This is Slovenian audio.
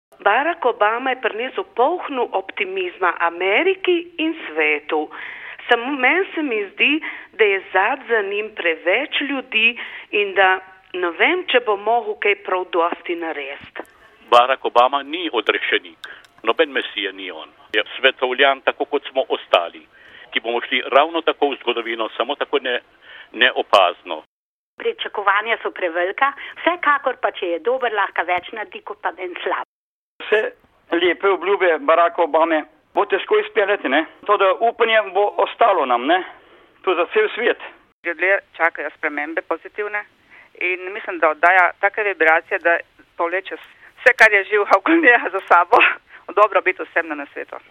Barack Obama je prinesel polno optimizma Ameriki in svetu. Samo meni se mi zdi, da je za njim preveč ljudi in da ne vem, če bo mogel kaj prav dosti narediti. Barack Obama ni odrešenik, noben mesija ni on. Je svetovljan tako kot smo ostali, ki bomo šli ravno tako v zgodovino, samo tako neopazno. Pričakovanja so prevelika, vsekakor pa, če je dober, lahko več naredi, kot pa en slab. Vse lepe obljube Baracka Obame bo težko izpeljati, ne? To, da upanje bo ostalo nam, ne? To za cel svet. Ljudje čakajo spremembe pozitivne in mislim, da oddaja take vibracije, da povleče vse, kar je živo okoli njega za sabo, dobro biti vsem na svetu.